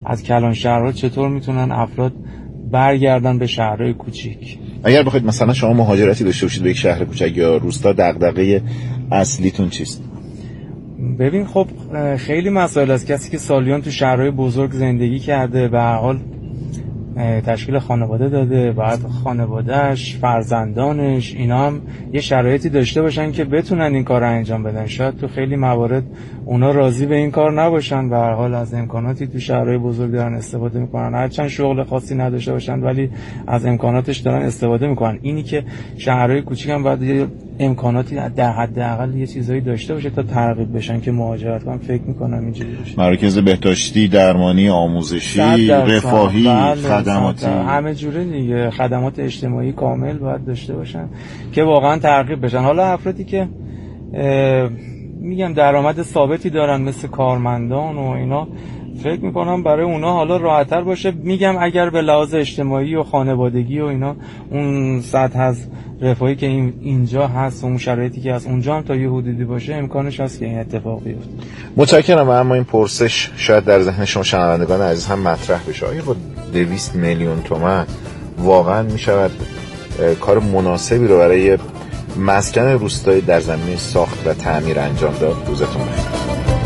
از کلان شهرها چطور میتونن افراد برگردن به شهرهای کوچیک. اگر بخواید مثلا شما مهاجرتی داشته باشید به یک شهر کوچک یا روستا، دغدغه اصلیتون چیست؟ ببین خب خیلی مسائل است. کسی که سالیان تو شهرهای بزرگ زندگی کرده، به هر حال تشکیل خانواده داده، بعد خانوادهش، فرزندانش، اینا هم یه شرایطی داشته باشن که بتونن این کار رو انجام بدن. شاید تو خیلی موارد اونا راضی به این کار نباشن، به هر حال از امکاناتی تو شهرهای بزرگ دارن استفاده میکنن، هرچند شغل خاصی نداشته باشن ولی از امکاناتش دارن استفاده میکنن. اینی که شهرهای کوچیک هم باید یه امکاناتی در حداقل یه چیزایی داشته باشه تا ترغیب بشن که مهاجرت کنن. فکر میکنم اینجوری باشه. مراکز بهداشتی، درمانی، آموزشی، رفاهی، خدماتی، همه جوره دیگه، خدمات اجتماعی کامل باید داشته باشن که واقعا ترغیب بشن. حالا افرادی که میگم درآمد ثابتی دارن مثل کارمندان و اینا، فکر میکنم برای اونا حالا راحت‌تر باشه. میگم اگر به لحاظ اجتماعی و خانوادگی و اینا اون سطح از رفاهی که اینجا هست و اون شرایطی که هست اونجا هم تا یه حدودی باشه، امکانش هست که این اتفاق بیفته. متشکرم. اما این پرسش شاید در ذهن شما شنوندگان عزیز هم مطرح بشه. آیا با 200 میلیون تومان واقعا میشود کار مناسبی رو برای مسکن روستایی در زمینه ساخت و تعمیر انجام داد؟ روزتون بخیر.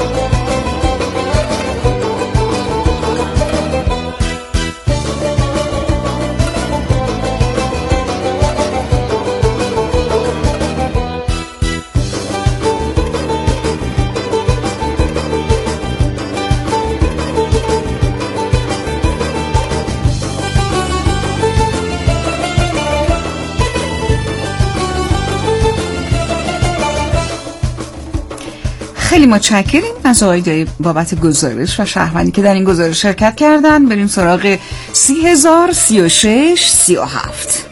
خیلی متشکریم از آقای بابت گزارش و شهروندی که در این گزارش شرکت کردن. بریم سراغ 30,036 37.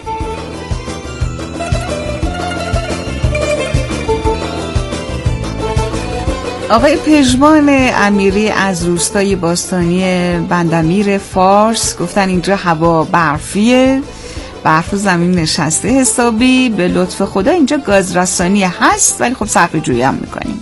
آقای پژمان امیری از روستای باستانی بندمیر فارس گفتن اینجا هوا برفیه، برف و زمین نشسته حسابی، به لطف خدا اینجا گازرسانی هست ولی خب صرفه جویی هم میکنیم.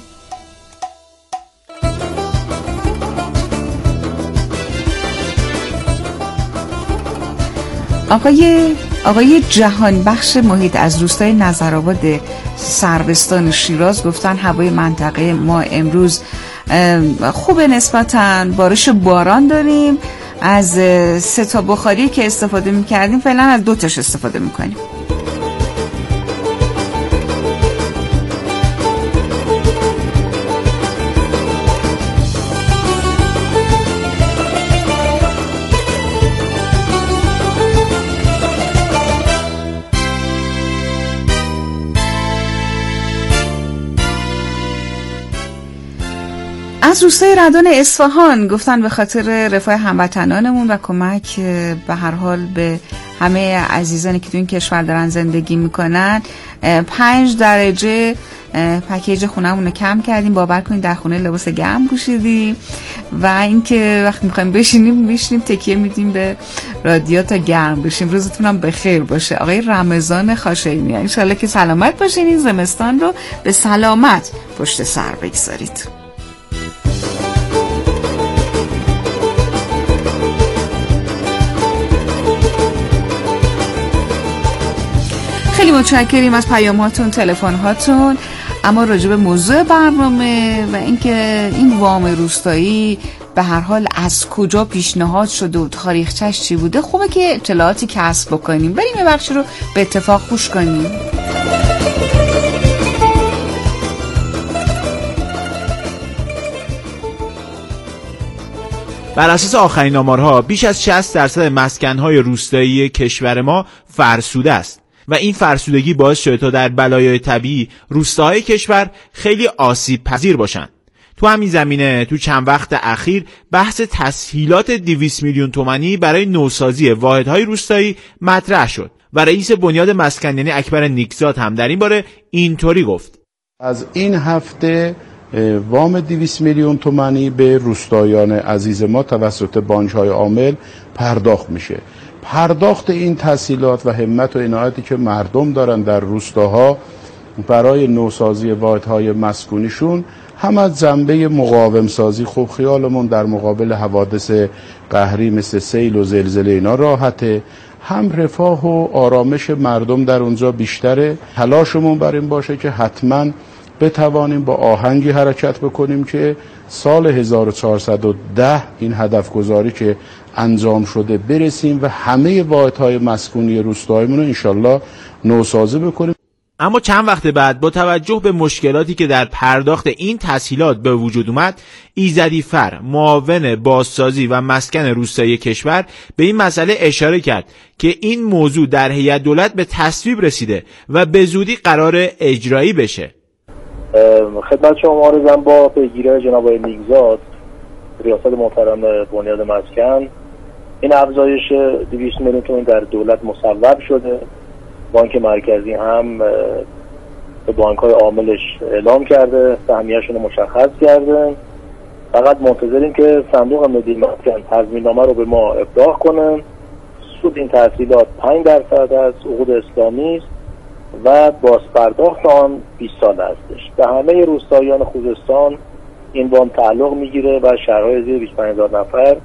آقای جهانبخش محیط از روستای نظرآباد سروستان شیراز گفتن هوای منطقه ما امروز خوبه، نسبتاً بارش باران داریم. از 3 تا بخاری که استفاده میکردیم فعلا از 2 تاش استفاده میکنیم. از روستای ردان اصفهان گفتن به خاطر رفاه هموطنانمون و کمک به هر حال به همه عزیزانی که تو این کشور دارن زندگی میکنن 5 درجه پکیج خونه‌مون رو کم کردیم. باور کنید در خونه لباس گرم پوشیدیم و اینکه وقتی میخوایم بشینیم تکیه میدیم به رادیو تا گرم بشیم. روزتون هم بخیر باشه. آقای رمضان خاشقینی، ان شاءالله که سلامت باشین، این زمستان رو به سلامت پشت سر بگذارید. خیلی متشکریم از پیام‌هاتون، تلفن‌هاتون. اما راجع به موضوع برنامه و اینکه این وام روستایی به هر حال از کجا پیشنهاد شده و تاریخچه‌اش چی بوده، خوبه که اطلاعاتی کسب بکنیم. بریم یه بخشی رو به اتفاق گوش کنیم. بر اساس آخرین آمارها بیش از 60% مسکن‌های روستایی کشور ما فرسوده است و این فرسودگی باعث شده تا در بلایای طبیعی روستاهای کشور خیلی آسیب پذیر باشند. تو همین زمینه تو چند وقت اخیر بحث تسهیلات 200 میلیون تومانی برای نوسازی واحدهای روستایی مطرح شد و رئیس بنیاد مسکن یعنی اکبر نیکزاد هم در این باره اینطوری گفت: از این هفته وام 200 میلیون تومانی به روستایان عزیز ما توسط بانک‌های عامل پرداخت میشه. پرداخت این تسهیلات و همت و عنایتی که مردم دارن در روستاها برای نوسازی واحدهای مسکونیشون هم از جنبه مقاوم سازی خب خیالمون در مقابل حوادث قهری مثل سیل و زلزله اینا راحته، هم رفاه و آرامش مردم در اونجا بیشتره. تلاشمون بر این باشه که حتما بتوانیم با آهنگی حرکت بکنیم که سال 1410 این هدف گذاری که انجام شده برسیم و همه واحدهای مسکونی روستایمون رو انشالله نوسازی بکنیم. اما چند وقت بعد با توجه به مشکلاتی که در پرداخت این تسهیلات به وجود اومد، ایزدی فر، معاون بازسازی و مسکن روستایی کشور، به این مسئله اشاره کرد که این موضوع در هیئت دولت به تصویب رسیده و به زودی قرار اجرایی بشه. خدمت شما عرضم با پیگیری جناب آقای نیکزاد، ریاست محترم بنیاد مسکن، این افزایش 200 میلیون تومان در دولت مصوب شده. بانک مرکزی هم به بانک‌های عاملش اعلام کرده، سهمیه‌شون رو مشخص کرده. فقط منتظریم که صندوق ملی مسکن تضمین‌نامه رو به ما ابلاغ کنه. سود این تسهیلات 5% از عقود اسلامی است و بازپرداخت آن 20 سال هستش. به همه روستاییان خوزستان این وام تعلق میگیره و شهرهای زیر 25000 نفر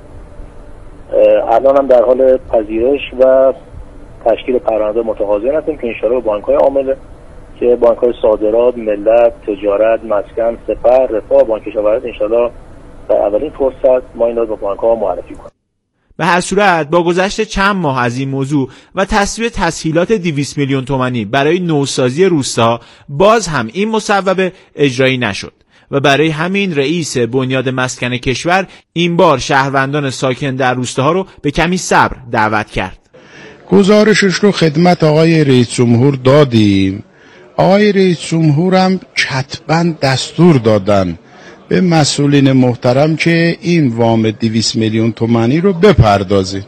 الان هم در حال پذیرش و تشکیل پرونده متقاضیان هستیم که انشاءالله به بانک‌های عامل که بانک‌های صادرات، ملت، تجارت، مسکن، سپر، رفاه، بانک کشاورزی انشاءالله در اولین فرصت ما این رو به بانک‌ها معرفی کنیم. به هر صورت با گذشت چند ماه از این موضوع و تصویب تسهیلات 200 میلیون تومانی برای نوسازی روستا، باز هم این مصوبه اجرایی نشد و برای همین رئیس بنیاد مسکن کشور این بار شهروندان ساکن در روستاها رو به کمی صبر دعوت کرد. گزارشش رو خدمت آقای رئیس جمهور دادیم. آقای رئیس جمهور هم کتباً دستور دادن به مسئولین محترم که این وام 200 میلیون تومانی رو بپردازید.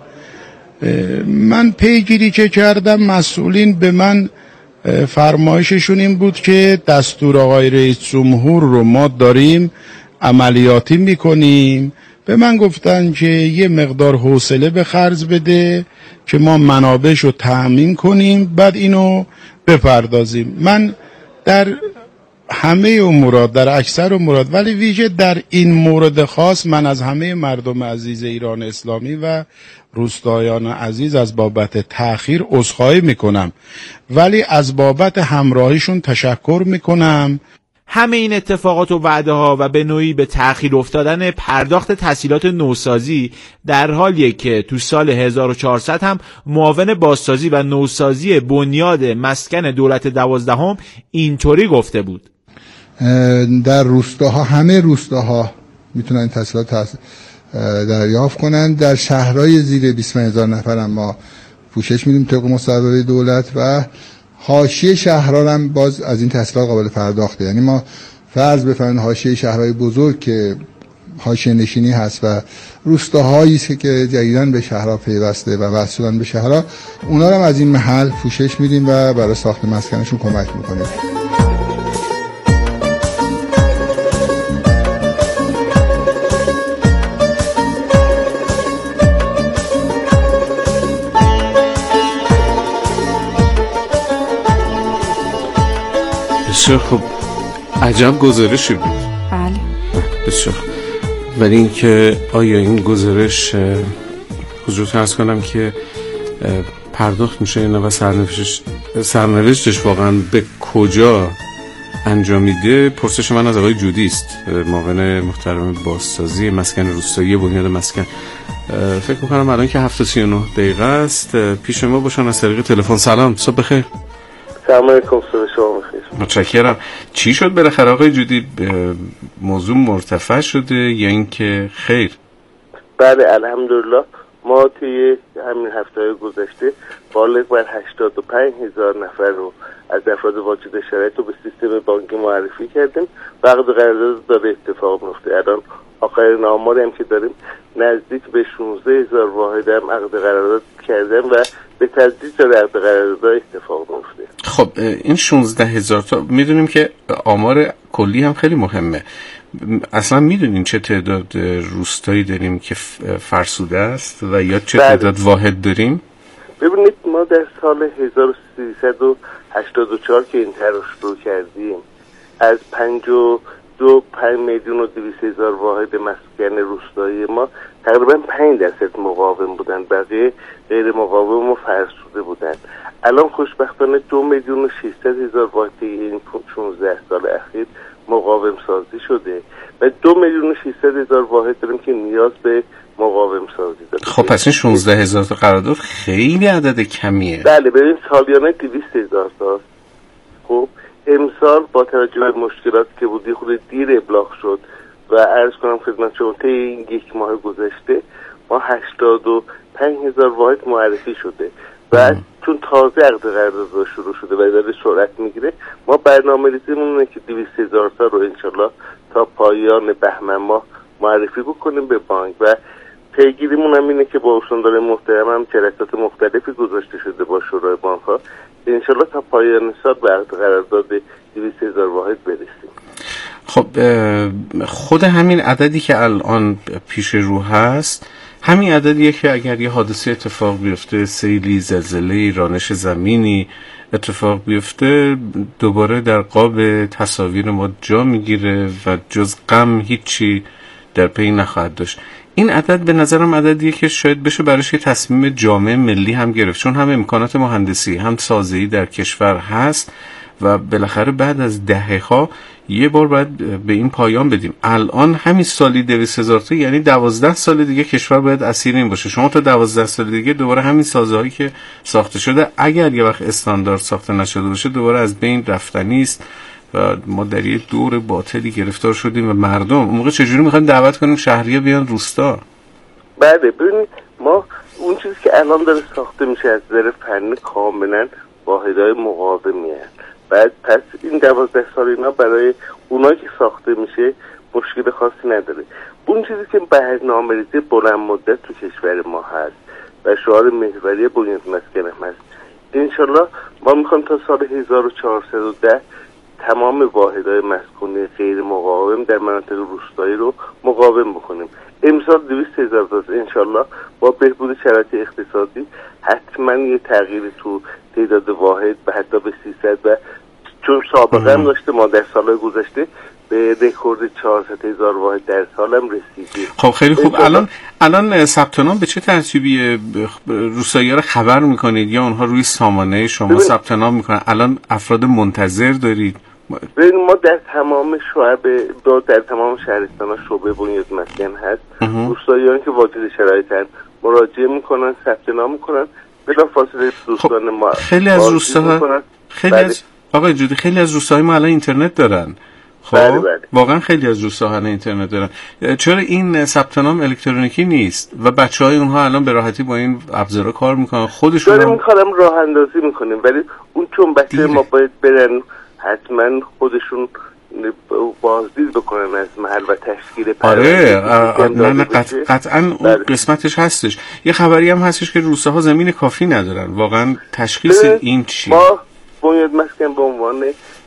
من پیگیری که کردم مسئولین به من فرمایششون این بود که دستور آقای رئیس جمهور رو ما داریم عملیاتی میکنیم. به من گفتن که یه مقدار حوصله به خرج بده که ما منابعش رو تأمین کنیم بعد اینو بپردازیم. من در همه امورات، در اکثر امورات، ولی ویژه در این مورد خاص من از همه مردم عزیز ایران اسلامی و روستایان عزیز از بابت تأخیر عذرخواهی میکنم، ولی از بابت همراهیشون تشکر میکنم. همه این اتفاقات و وعده ها و به نوعی به تأخیر افتادن پرداخت تسهیلات نوسازی در حالیه که تو سال 1400 هم معاون بازسازی و نوسازی بنیاد مسکن دولت 12 اینطوری گفته بود: در روستاها، همه روستاها میتونن این تسهیلات دریافت کنن. در شهرهای زیر 25000 نفر هم ما پوشش میدیم طبق مصوبه دولت و حاشیه شهرها هم باز از این تسهیلات قابل پرداخته. یعنی ما فرض بفرمایید حاشیه شهرهای بزرگ که حاشیه نشینی هست و روستاهایی است که جدیداً به شهرها پیوسته و وصل شدن به شهرها، اونا رو هم از این محل پوشش میدیم و برای ساخت مسکنشون کمک میکنیم. بسیار خب، عجب گزارشی بود. بله بسیار. ولی اینکه آیا این گزارش حضورت عرض کنم که پرداخت میشه اینا و سرنوشتش واقعا به کجا انجامیده، پرسش من از آقای جودی است، معاون محترم بازسازی مسکن روستایی بنیاد مسکن. فکر میکنم الان که 7:39 است پیش ما باشن از طریق تلفن. سلام، صبح بخیر. سلام علیکم، صبح شما بخیر. متشکرم. چی شد بالاخره آقای جودی؟ موضوع مرتفع شده یا اینکه خیر؟ بله الحمدلله، ما توی همین هفته‌های گذشته بالغ بر 85,000 نفر رو از افراد واجد شرایط رو به سیستم بانکی معرفی کردیم و عقد قرارداد داره اتفاق میفته. الان آخرین آماری هم که داریم نزدیک به 16,000 واحد هم عقد قرارداد کردن و به تدریج داره عقد قرارداد اتفاق میفته. خب این 16,000 تا میدونیم که آمار کلی هم خیلی مهمه. اصلا میدونین چه تعداد روستایی داریم که فرسوده است و یا چه تعداد واحد داریم؟ ببینید ما در سال 1384 که این طرح رو شروع کردیم از 5,200,000 واحد مسکن روستایی ما تقریبا 5% مقاوم بودن، بقیه غیر مقاوم و فرسوده بودن. الان خوشبختانه 2,600,000 واحد این 16 سال اخیر مقاوم سازی شده و 2,600,000 واحد داریم که نیاز به مقاوم سازی داره. خب پس این 16,000 تا قرارداد خیلی عدد کمیه. بله ببین سالیانه 200,000 تا. خب امسال با توجه به مشکلات که بودی خود دیر ابلاغ شد و عرض کنم خدمت شما طی این یک ماه گذشته ما 85,000 واحد معرفی شده و چون تازه عقد قرارداد شروع شده و داره سرعت میگیره ما برنامه‌ریزیمون اینه که 200,000 تا رو انشالله تا پایان بهمن ماه معرفی بکنیم به بانک و پیگیریمون هم اینه که با استاندار محترم هم جلسات مختلفی گذاشته شده با شورای بانک ها انشالله تا پایان سال به عقد قرارداد 200,000 واحد برسیم. خب خود همین عددی که الان پیش رو هست همین عددیه که اگر یه حادثه اتفاق بیفته، سیلی، زلزله، رانش زمینی اتفاق بیفته، دوباره در قاب تصاویر ما جا میگیره و جز غم هیچی در پی نخواهد داشت. این عدد به نظرم عددیه که شاید بشه براش یه تصمیم جامع ملی هم گرفت، چون هم امکانات مهندسی هم سازی در کشور هست و بالاخره بعد از دهه‌ها یه بار باید به این پایان بدیم. الان همین سالی 200,000 تا یعنی 12 سال دیگه کشور باید اسیر این باشه. شما تا 12 سال دیگه دوباره همین سازه‌هایی که ساخته شده اگر یه وقت استاندارد ساخته نشده باشه دوباره از بین رفتنی است و ما در یه دور باطلی گرفتار شدیم و مردم اون موقع چجوری میخوایم دعوت کنیم شهریه بیان روستا؟ بله ببینید ما اون چیزی که الان داره ساخته میشه از نظر فنی کاملا واحدهای مقاومی هست. بعد پس این 12 سال اینا برای اونایی که ساخته میشه مشکل خاصی نداره. اون چیزی که برنامه‌ریزی بلند مدت تو کشور ما هست و شعار محوری بنیاد مسکن هست، انشالله ما میخوایم تا سال 1410 تمام واحدهای مسکونی غیر مقاوم در مناطق روستایی رو مقاوم بکنیم. امسال 200,000 تا انشالله با بهبود شرایط اقتصادی حتما یه تغییری تو تعداد واحد به حتی به 300 و چون سابقه هم داشته ما در سالهای گذشته به رکورد 400,000 واحد در سال هم رسیدیم. خب خیلی خوب. الان ثبت نام به چه ترتیبی روستایی‌ها رو خبر میکنید یا اونها روی سامانه شما ثبت نام میکنن؟ الان افراد منتظر دارید؟ ما در تمام در تمام شهرستان‌ها شعبه بنیاد مسکن هست. روستاییان که واجد شرایطن مراجعه میکنن، ثبت نام میکنن، بلافاصله دوستان ما خیلی از روستاها آقای جودی خیلی از روستاهای ما الان اینترنت دارن. خب بله. واقعا خیلی از روستاها الان اینترنت دارن. چرا این ثبت نام الکترونیکی نیست و بچهای اونها الان به راحتی با این ابزارا کار میکنن خودشون داریم این کارم راه اندازی میکنیم، ولی اون چون بچه ما باید برن حتما خودشون بازدید بکنن از محل و تشکیل نه قطعا اون قسمتش هستش. یه خبری هم هستش که روستاها زمین کافی ندارن. واقعا تشخیص این چی؟ ما بنیاد مسکن به عنوان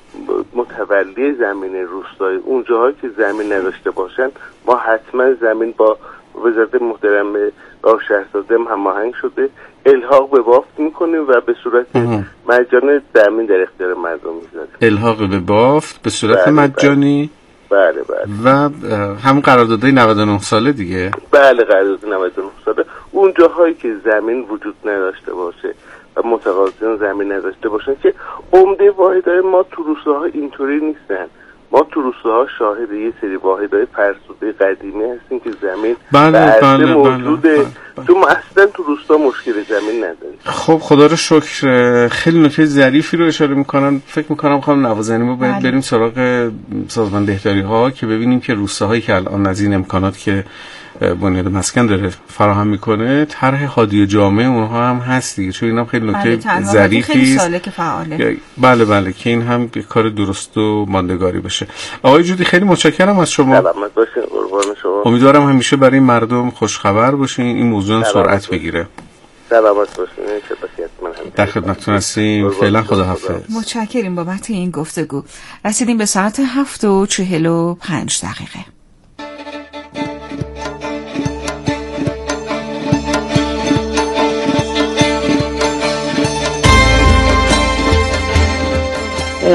متولی زمین روستایی اون جاهایی که زمین نداشته باشن ما حتما زمین با وزارت محترم راه شهرسازی هماهنگ شده الحاق به بافت میکنیم و به صورت مجانی زمین در اختیار مردم میذاریم. الحاق به بافت به صورت مجانی؟ بله. و همون قراردادهای 99 ساله دیگه؟ بله قرارداد 99 ساله. اون جاهایی که زمین وجود نداشته باشه و متقاضیان زمین نداشته باشن که عمده واحدهای ما تو روستاها اینطوری نیستن. ما تو روستاها شاهد یه سری واحدهای فرسوده قدیمی هستیم که زمین بله موجوده. تو اصلا تو روستا مشکل زمین نداریم. خب خدا رو شکر. خیلی نکته ظریفی رو اشاره میکنن. فکر میکنم خانم نوازنی ما باید بریم سراغ سازمان دهداری ها که ببینیم که روستاهایی که الان از این امکانات که بنیاد مسکن داره فراهم میکنه طرح هادی جامع اونها هم هست دیگه، چون اینم خیلی نکته ظریفی است. که فعاله. بله که این هم کار درست و ماندگاری بشه. آقای جودی خیلی متشکرم از شما. سلامت باشین، قربان شما. امیدوارم همیشه برای مردم خوشخبر باشین، این موضوع سرعت بگیره. سلامت باشین. در خدمتتون هستیم. فعلا خداحافظ. متشکریم بابت این گفتگو. رسیدیم به ساعت 7:45.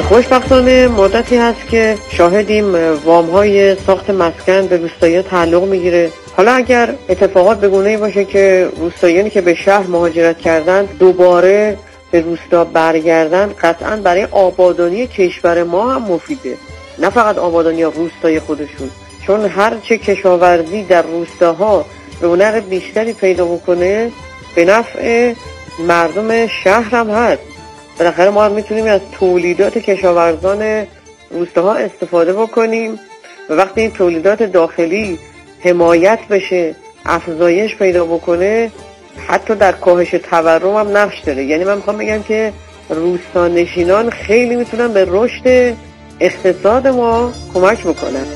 خوشبختانه مدتی هست که شاهدیم وام‌های ساخت مسکن به روستایی‌ها تعلق میگیره. حالا اگر اتفاقات به گونه‌ای باشه که روستاییانی که به شهر مهاجرت کردن دوباره به روستا برگردن، قطعاً برای آبادانی کشور ما هم مفیده، نه فقط آبادانی روستای خودشون، چون هر چه کشاورزی در روستاها رونق بیشتری پیدا بکنه به نفع مردم شهر هم هست. بالاخره ما هم میتونیم از تولیدات کشاورزان روستاها استفاده بکنیم و وقتی این تولیدات داخلی حمایت بشه، افزایش پیدا بکنه، حتی در کاهش تورم هم نقش داره. یعنی من میخوام بگم که روستانشینان خیلی میتونن به رشد اقتصاد ما کمک بکنن.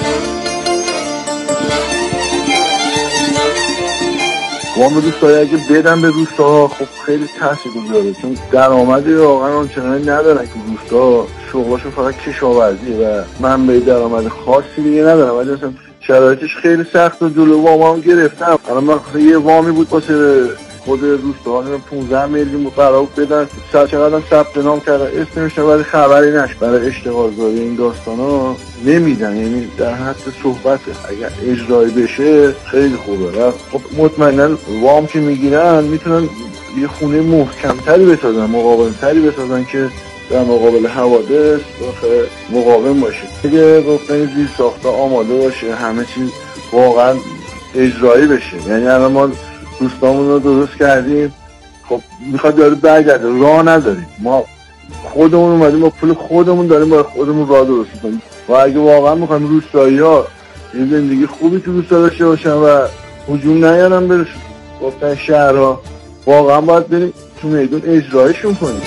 وام روستایی اگه بدن به روستاها خب خیلی تاثیرگذاره، چون درآمدی واقعا آنچنانی ندارن که روستا شغلاشون فقط کشاورزیه و منبع درآمد خاصی دیگه ندارن، ولی مثلا شرایطش خیلی سخت و جلو وام هم گرفتم. الان من یه وامی بود واسه خود روستاها 15 میلیون قرار بدن، چقدر ثبت نام کردن، اسمش ولی خبری نش. برای اشتغال زایی این داستانا نمیدن، یعنی در حد صحبته، اگر اجرایی بشه خیلی خوبه. و خب مطمئنا وام که میگیرن میتونن یه خونه محکمتری بسازن، مقاومتری بسازن که در مقابل حوادث مقاوم باشه. دیگه گفتن زیر ساخته آماده باشه، همه چیز واقعا اجرایی بشه. یعنی الان ما دوستامون رو درست کردیم، خب میخواد داره برگرده، راه نداریم، ما خودمون اومدیم با پول خودمون داریم با خودمون راه درست کنیم. و اگه واقعا میخوایم روستایی‌ها این زندگی خوبی تو روستا داشته باشن و هجوم نیارن به گفتن شهرها، واقعا باید بریم تو میدون اجرایشون کنیم.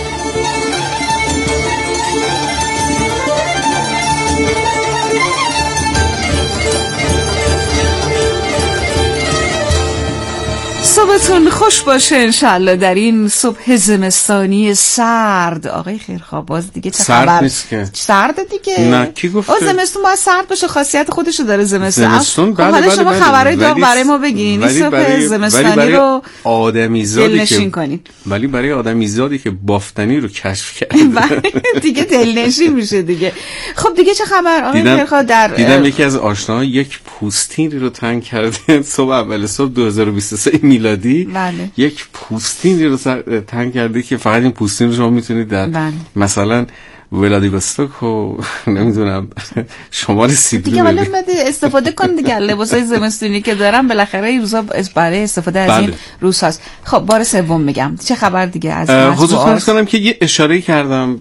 صبحتون خوش باشه انشالله در این صبح زمستانی سرد. آقای خیرخواه باز دیگه چه خبر؟ سرد نیست که. سرد دیگه. نه کی گفته؟ زمستون باید سرد باشه، خاصیت خودشو داره زمستون. بله حالا شما خبرای داغ برای ما بگین. این صبح زمستانی رو آدمیزادی که ولی برای آدمیزادی که بافتنی رو کشف کرده دیگه دلنشین میشه دیگه. خب دیگه چه خبر آقای خیرخواه؟ دیدم یکی از آشناها یک پوستینی رو تنگ کرده صبح اول صبح 2023 میلادی. بله. یک پوستینی رو تنگ کرده که فقط این پوستین رو شما میتونید در مثلا ولادیوستوک و نمیدونم شمال سیبری دیگه ولی استفاده کن دیگه، لباسای زمستونی که دارم بالاخره این روزا برای استفاده از این روز هست. خب بار سوم میگم چه خبر دیگه از حضور فرض کنم که یه اشاره کردم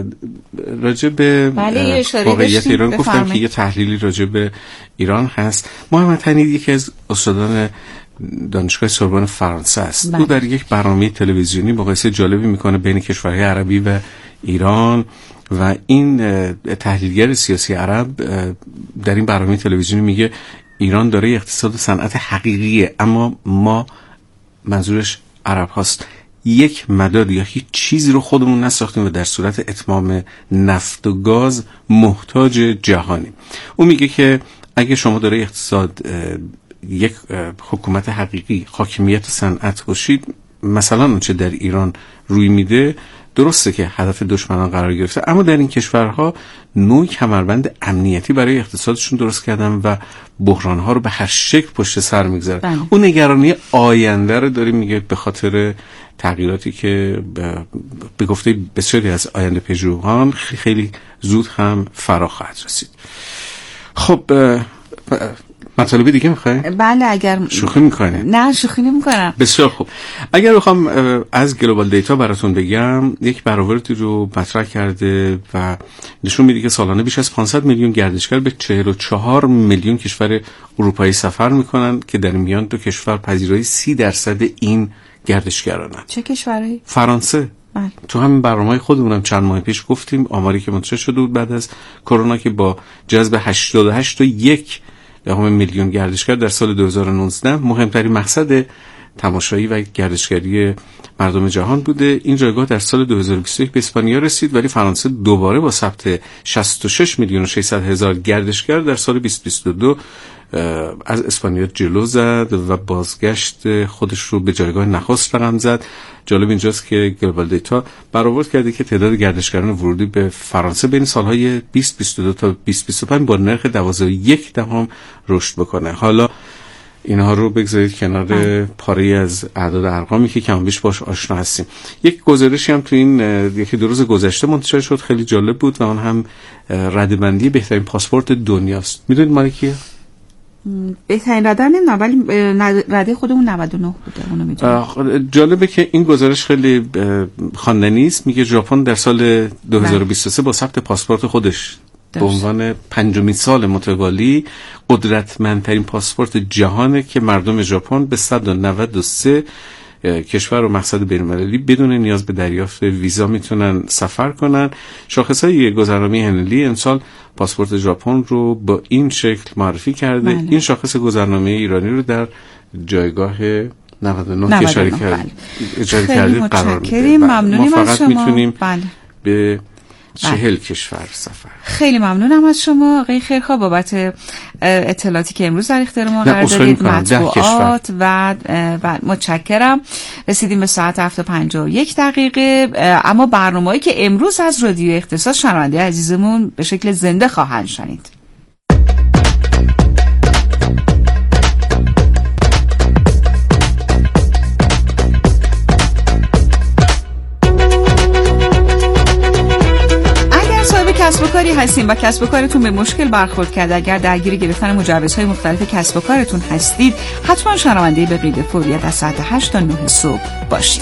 راجع به واقعیت ایران، گفتم که یه تحلیلی راجع به ایران هست. محمد حنید یکی از استادان دانشگاه سوربن فرانسه است. او در یک برنامه تلویزیونی مقایسه جالبی میکنه بین کشورهای عربی و ایران و این تحلیلگر سیاسی عرب در این برنامه تلویزیونی میگه ایران داره اقتصاد و صنعت حقیقیه، اما ما، منظورش عرب هاست، یک مداد یا هیچ چیزی رو خودمون نساختیم و در صورت اتمام نفت و گاز محتاج جهانیم. او میگه که اگه شما داره اقتصاد یک حکومت حقیقی، حاکمیت و صنعت باشید، مثلا اونچه در ایران روی میده درسته که هدف دشمنان قرار گرفته، اما در این کشورها نوعی کمربند امنیتی برای اقتصادشون درست کردن و بحرانها رو به هر شکل پشت سر میگذارن. اون نگرانی آینده رو داره، میگه به خاطر تغییراتی که به گفته بسیاری از آینده پژوهان خیلی زود هم فرا خواهد رسید. خب مطالب دیگه میخوای؟ بله اگر شوخی میکنه. نه شوخی نمیکنم. بسیار خوب. اگر بخوام از گلوبال دیتا براتون بگم، یک برآوردی رو مطرح کرده و نشون میده که سالانه بیش از 500 میلیون گردشگر به 44 میلیون کشور اروپایی سفر میکنن که در میان دو کشور پذیرایی 30% این گردشگرانن. چه کشوری؟ فرانسه. تو همین برنامه خودمونم چند ماه پیش گفتیم آماری که منتشر شده بود بعد از کرونا که با جذب 88.1 میلیون گردشگر در سال 2019 مهمترین مقصد تماشایی و گردشگری مردم جهان بوده. این جایگاه در سال 2021 به اسپانیا رسید، ولی فرانسه دوباره با ثبت 66 میلیون و 600 هزار گردشگر در سال 2022 از اسپانیا جلو زد و بازگشت خودش رو به جایگاه نخست رقم زد. جالب اینجاست که گلوبال دیتا برآورد کرده که تعداد گردشگران ورودی به فرانسه بین سالهای 2022 تا 2025 با نرخ 12.1 رشد بکنه. حالا اینها رو بگذارید کنار پاره از اعداد ارقامی که کم بیش باش آشنا هستیم. یک گزارشی هم تو این یکی دو روز گذشته منتشر شد، خیلی جالب بود و اون هم رده‌بندی بهترین پاسپورت دنیاست. میدونید مال کیه؟ بهترین رده نمیدونم، ولی رده خودمون 99 بوده، اونو میدونم. جالبه که این گزارش خیلی خواندنی است. میگه ژاپن در سال 2023 با ثبت پاسپورت خودش به عنوان 5مین سال متوالی قدرتمندترین پاسپورت جهانه که مردم ژاپن به 193 کشور و مقصد بین‌المللی بدون نیاز به دریافت ویزا میتونن سفر کنن. شاخصهای گذرنامه هنلی امسال پاسپورت ژاپن رو با این شکل معرفی کرده. این شاخص گذرنامه ایرانی رو در جایگاه 99 که اشاره کردید قرار میده. ممنونیم ما از فقط شما. میتونیم به 40 کشور سفر. خیلی ممنونم از شما آقای خیرخواه بابت اطلاعاتی که امروز در اختیار ما قرار دادید، مطبوعات و متشکرم. رسیدیم به ساعت 7:51 اما برنامه‌ای که امروز از رادیو اختصاص شنونده عزیزمون به شکل زنده خواهند شنید. کسب و کاری هستیم و کسب و کارتون به مشکل برخورد کرده، اگر درگیر گرفتن مجوزهای مختلف کسب و کارتون هستید، حتما شنونده به قید فوریت از ساعت 8 تا 9 صبح باشید.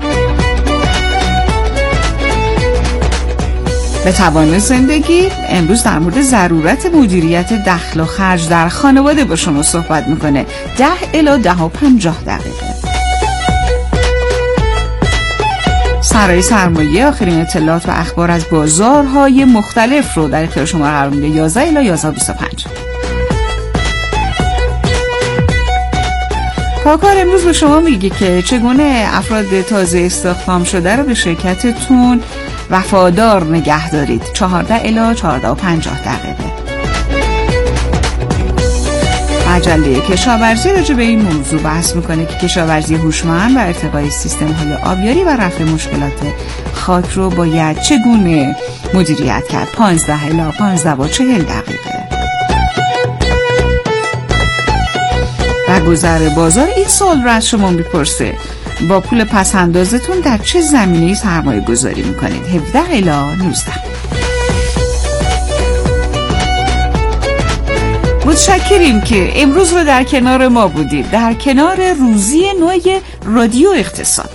به توان زندگی امروز در مورد ضرورت مدیریت دخل و خرج در خانواده با شما صحبت میکنه. 10 الی 10:50. سرای سرمایه آخرین اطلاعات و اخبار از بازارهای مختلف رو در اختیار شما قرار میده. 11 الی 11:25. پاکار امروز به شما میگه که چگونه افراد تازه استخدام شده رو به شرکتتون وفادار نگه دارید. 14 الی 14:50. مجله کشاورزی راجع به این موضوع بحث میکنه که کشاورزی هوشمند و ارتقای سیستم‌های آبیاری و رفع مشکلات خاک رو باید چگونه مدیریت کرد. 15 الی 15:40. در گذر بازار این سوال رو از شما میپرسه: با پول پس اندازتون در چه زمینه‌ای سرمایه گذاری میکنید؟ 17 الی 19. متشکریم که امروز رو در کنار ما بودید، در کنار روزی نو رادیو اقتصاد.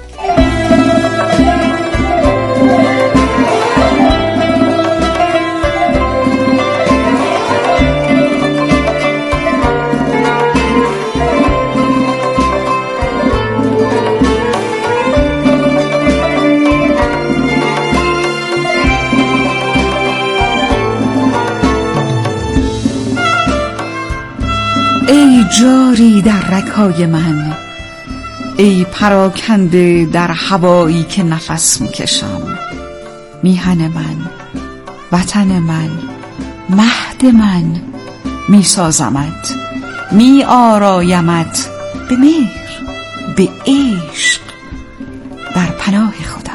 ای جاری در رگ‌های من، ای پراکنده در هوایی که نفس میکشم، میهن من، وطن من، مهد من، میسازمت، میآرایمت به مهر، به عشق، در پناه خودم.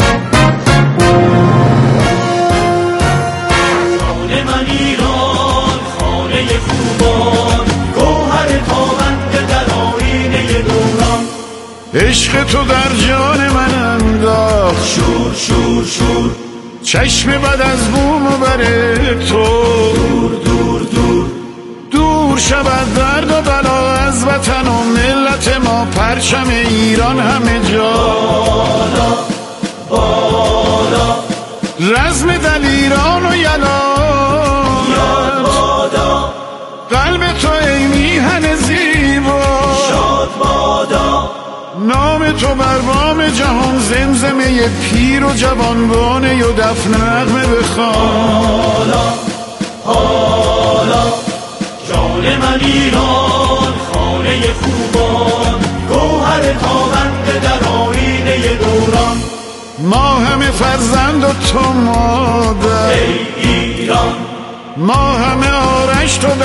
خانه من ایران، خانه خوبان، گوهر تابنده در آینه دوران، عشق تو در جان من انداخت شور شور شور، چشم بد از بوم و بر تو، دور دور دور دور شود درد و بلا از وطن و ملت ما، پرچم ایران همه جا بالا بالا، رزم دلیران و یاد بادا، قلب تو ای میهن زیبا شاد بادا، نام تو بر بام جهان زمزمه پیر و جوانبانه و دف نغمه بخوان. حالا جان من ایران، خانه خوبان، گوهر تابنده در آینه دوران، ما همه فرزند و تو مادر ای ایران، ما همه آرنگ همش تو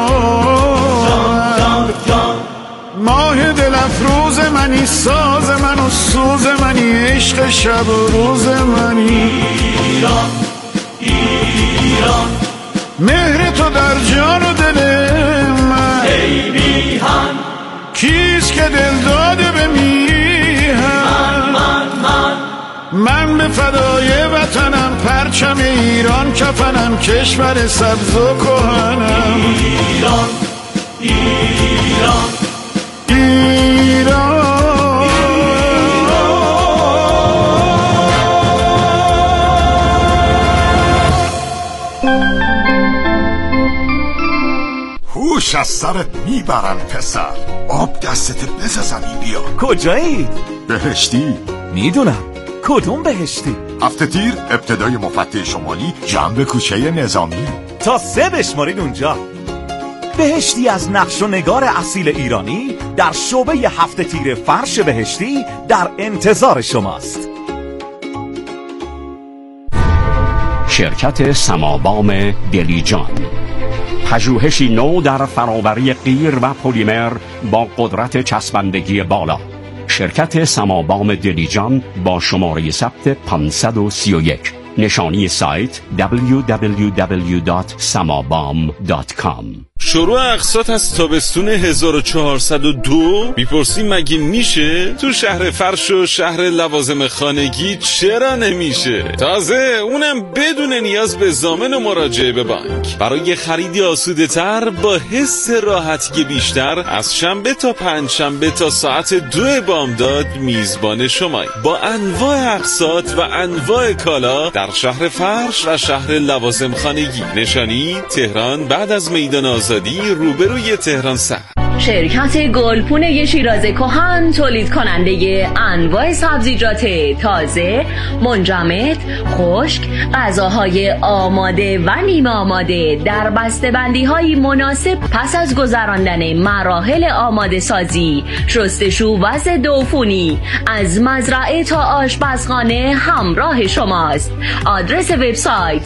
ماه دل افروز منی، ساز من و سوز منی، عشق شب و روز منی. ایران ایران مهر تو در جان و دل من، ای میهن کیست که دل داده به میهن. من به فدای وطنم، پرچم ایران کفنم، کشور سبز و کهنم. ایران ایران ایران. هوش از سرت میبرن پسر، آب دستت بزن زمین بیا. کجایی؟ بهشتی. میدونم. کدوم بهشتی؟ هفته تیر ابتدای مفتح شمالی جنب کوچه نظامی. تا 3 بشمارید اونجا. بهشتی از نقش و نگار اصیل ایرانی در شعبه هفته تیر فرش بهشتی در انتظار شماست. شرکت سمابام دلیجان، پژوهشی نو در فراوری قیر و پلیمر با قدرت چسبندگی بالا. شرکت سمابام دلیجان با شماره ثبت 531. نشانی سایت www.samabam.com. شروع اقساط از تابستون 1402. میپرسی مگه میشه؟ تو شهر فرش و شهر لوازم خانگی چرا نمیشه؟ تازه اونم بدون نیاز به ضامن و مراجعه به بانک. برای خریدی آسوده تر با حس راحتی بیشتر، از شنبه تا پنجشنبه تا ساعت 2 بامداد میزبان شمایی با انواع اقساط و انواع کالا در شهر فرش و شهر لوازم خانگی. نشانی تهران بعد از میدان آزادی روبروی تهران سر. شرکت گلپونه شیراز کهن تولید کننده انواع سبزیجات تازه، منجمد، خشک، غذاهای آماده و نیمه آماده در بسته‌بندی‌های مناسب پس از گذراندن مراحل آماده سازی، شستشو و ضد عفونی از مزرعه تا آشپزخانه همراه شماست. آدرس وبسایت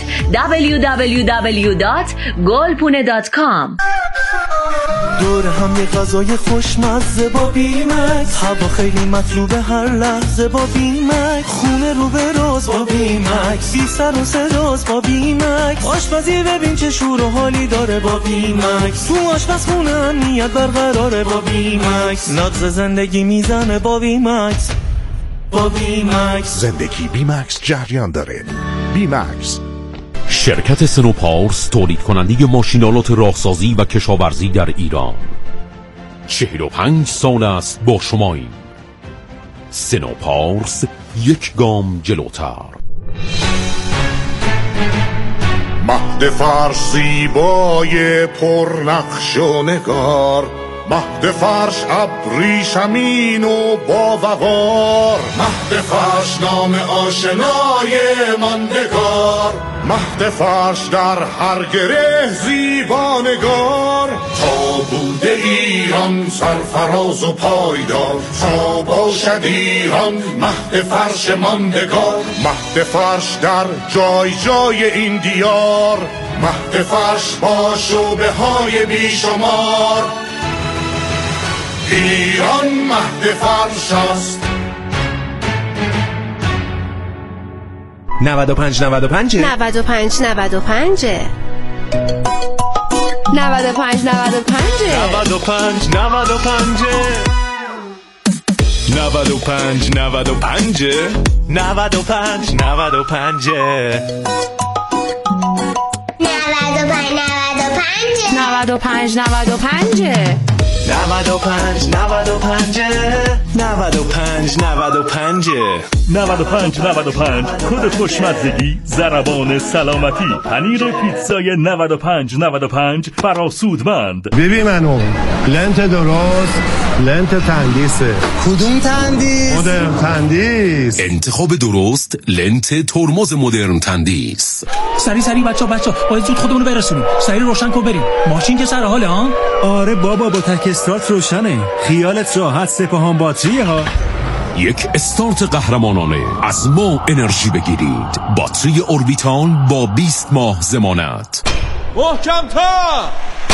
www.golpune.com. دور هم یه غذای خوشمزه با بیمکس، هوا خیلی مطلوبه هر لحظه با بیمکس، خونه رو به راز با بیمکس، بی سر و صداست با بیمکس، آشپزی ببین چه شور و حالی داره با بیمکس، تو آشپزخونه امنیت برقراره با بیمکس، نبض زندگی میزنه با بیمکس. با بیمکس زندگی بیمکس جریان داره. بیمکس. شرکت سنوپارس تولید کننده ماشینالات راهسازی و کشاورزی در ایران 45 سال است با شماییم. سنوپارس، یک گام جلوتر. مهد فرش زیبای پرنقش و نگار، مهد فرش ابریشمین و با وقار، مهد فرش نام آشنای ماندگار، مهد فرش در هر گره زیبانگار، تا بوده ایران سرفراز و پایدار، تا باشد ایران مهد فرش ماندگار، مهد فرش در جای جای این دیار، مهد فرش با شعبه های بیشمار، ایران مهد فرش است. 95 95 95 95 95 95 95 95 95 95 95 95 95 کد خوشمزگی، ضربان سلامتی، پنیر پیتزای 95 فراسودمند. ببین منو لنت درست، لنت تندیسه. کدوم تندیس؟ مدرن تندیس. انتخاب درست لنت ترمز مدرن تندیس. سری بچا باید زود خودمونو برسونیم. سری روشن کن بریم. ماشین که سر حاله ها؟ آره بابا با تک استارت روشنه. خیالت راحت، سپاهان باتریه ها. یک استارت قهرمانانه. از ما انرژی بگیرید. باتری اوربیتال با 20 ماه ضمانت. محکم‌تر،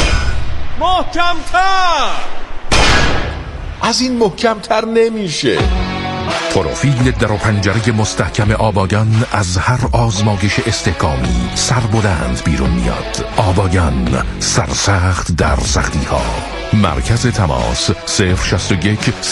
محکم‌تر. از این محکم‌تر نمیشه. پروفیل در و پنجره مستحکم آباگان از هر آزمایش استحکامی سربلند بیرون میاد. آباگان، سرسخت در سختی ها. مرکز تماس 061